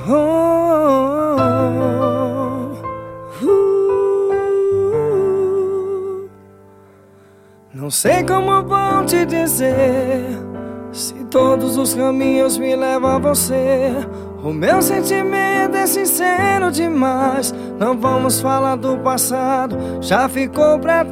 Oh, Não sei como vou te dizer, se todos os caminhos me levam a você. O meu sentimento é sincero demais. Não vamos falar do passado, já ficou pra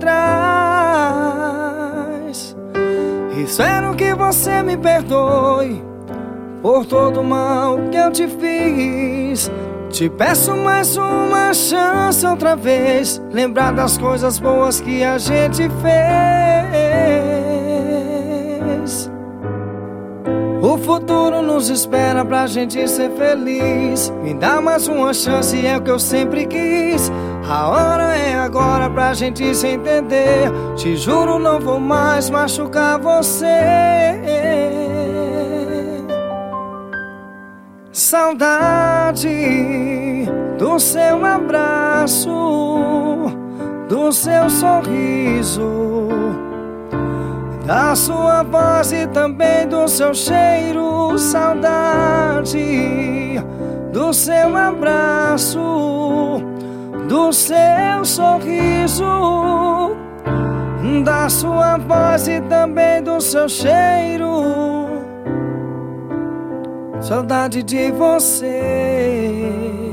trás. Espero que você me perdoe por todo o mal que eu te fiz. Te peço mais uma chance outra vez, lembrar das coisas boas que a gente fez. O futuro nos espera pra gente ser feliz. Me dá mais uma chance, é o que eu sempre quis. A hora é agora pra gente se entender. Te juro, não vou mais machucar você. Saudade do seu abraço, do seu sorriso, da sua voz e também do seu cheiro. Saudade do seu abraço, do seu sorriso, da sua voz e também do seu cheiro. Saudade de você,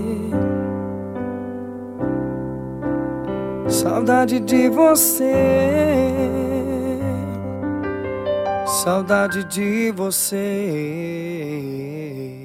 saudade de você, saudade de você.